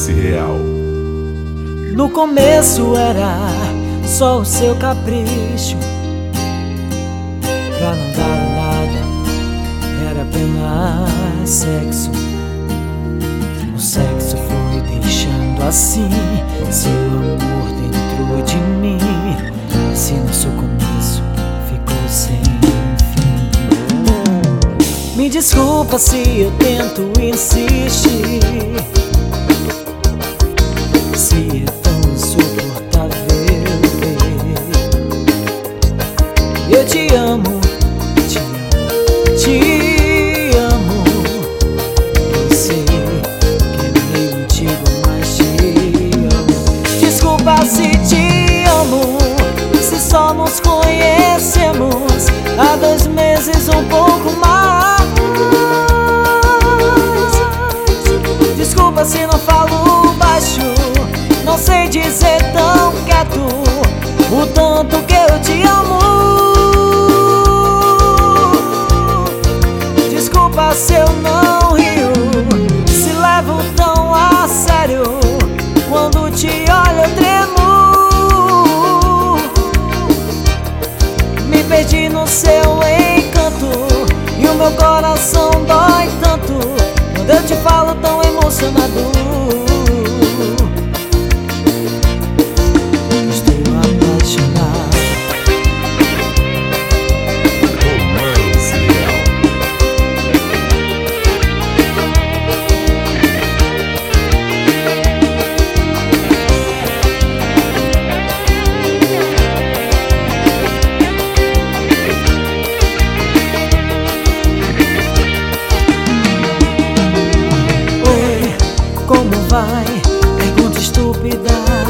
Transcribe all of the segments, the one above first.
Romance Real. No começo era só o seu capricho, pra não dar nada, era apenas sexo. O sexo foi deixando assim seu amor dentro de mim. Se nosso começo ficou sem fim. Me desculpa se eu tento insistir, se é tão insuportável ver. Eu te amo, te amo, te amo. Eu sei que é meio antigo, mas te amo. Desculpa se te amo, se só nos conhecemos há 2 meses, um pouco mais. Desculpa se não falo baixo, não sei dizer tão quieto o tanto que eu te amo. Desculpa se eu não rio, se levo tão a sério. Quando te olho eu tremo. Me perdi no seu encanto e o meu coração dói tanto quando eu te falo tão emocionado. Pergunta estúpida,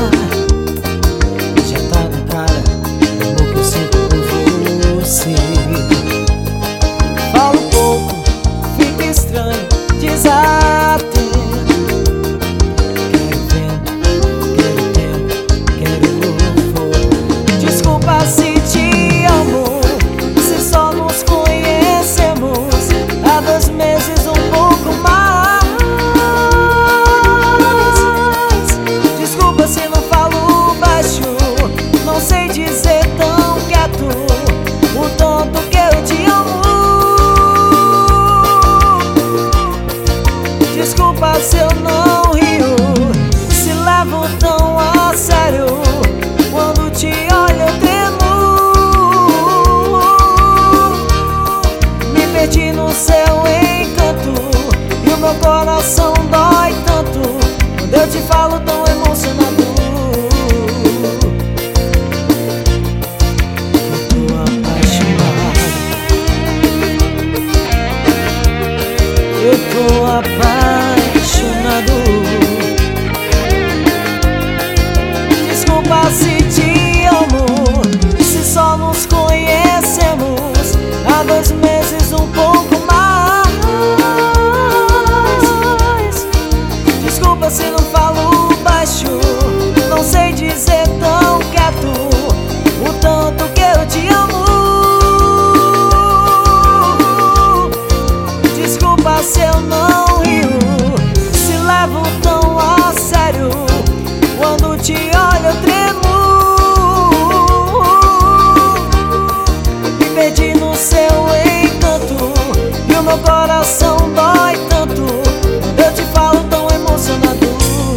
já tá na cara o amor que eu sinto por você. Fala um pouco, fica estranho, desatento. Quero tempo, quero fogo. Desculpa se te amo, se só nos conhecemos há 2 meses, um pouco mais. Não sei dizer tão quieto o tanto que eu te amo. Desculpa se eu não rio, se levo tão a sério. Quando te olho eu tremo. Me perdi no seu encanto e o meu coração dói tanto quando eu te falo tão emocionado. Eu tô apaixonado. Desculpa se te amo, se só nos conhecemos há 2 meses, um pouco mais. Desculpa se não falo baixo, não sei dizer tão quieto o tanto que eu te amo. Desculpa se eu não rio, se levo tão a sério. Quando te olho eu tremo. Me perdi no seu encanto e o meu coração dói tanto quando eu te falo tão emocionado.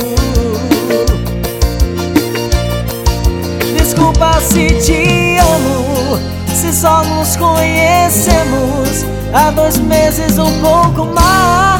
Desculpa se te amo, se só nos conhecemos há 2 meses, um pouco mais.